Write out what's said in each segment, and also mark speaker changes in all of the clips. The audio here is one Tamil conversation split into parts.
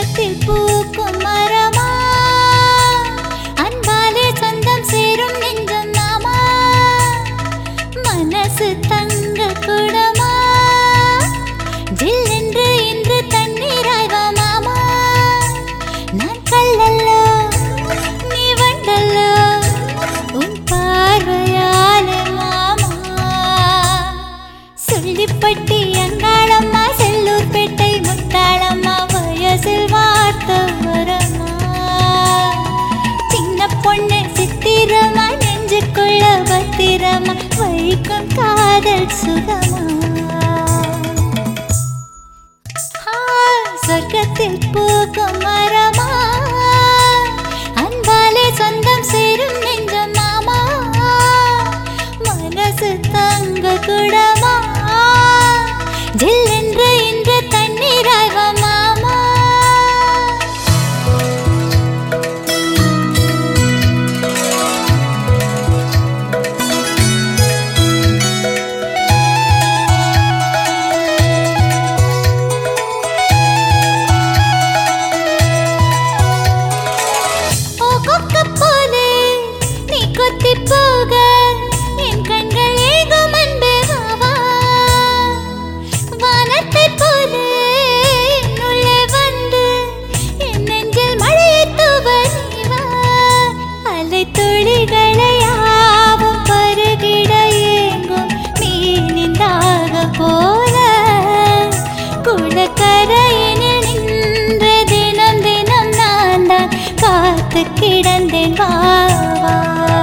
Speaker 1: சொர்க்கத்தில் பூக்கும் மரமா அன்பாலே சொந்தம் சேரும் நெஞ்சம் நாமா மனசு தங்க குடமா ஜில்லென்று இன்று தண்ணீராய்வா மாமா நான் கல்லல்லோ நீ வண்டல்லோ உன் பார்வையாலே மாமா சொல்லிப்பட்டி அங்காளம்மா செல்லூர்பேட்டை முத்தாளம்மா வயசில் வார்த்த வரமா சின்ன பொண்ணு சித்திரமா நெஞ்சுக்குள்ள பத்திரமா வைக்கும் காதல் சுகமா சொர்க்கத்தில் பூக்கும் மரமா அன்பாலே சொந்தம் சேரும் நெஞ்சம் மாமா மனசு தங்க குடமா ஜில்லென்று இன்று தண்ணீராய்வா மாமா போக என் கண்கள் ஏகும் அன்பே வாவா வானத்தை போல என்னுள்ளே வந்து என் நெஞ்சில் மழையை தூவ நீவா அலை துளிகளையாவும் பருகிட ஏங்கும் மீனின் தாகம் போல குளக்கரையினில் நின்று தினம் தினம் நான் தான் காத்து கிடந்தேன் வாவா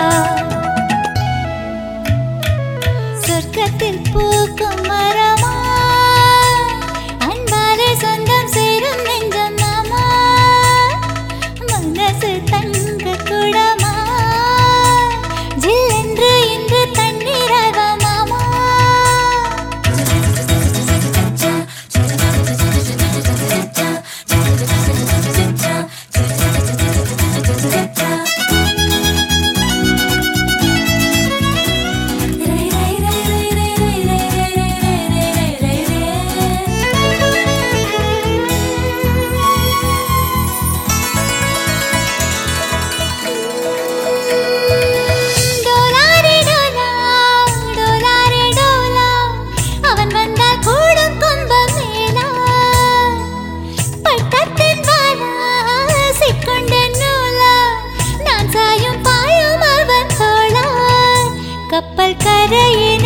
Speaker 1: சொர்க்கத்தில் பூக்கும் மரமா அன்பாலே சொந்தம் சேரும் நெஞ்சம் மாமா மனசு தங்க குடமா ஜில்லென்று இன்று தண்ணீராய்வா மாமா கப்பல் கரையில்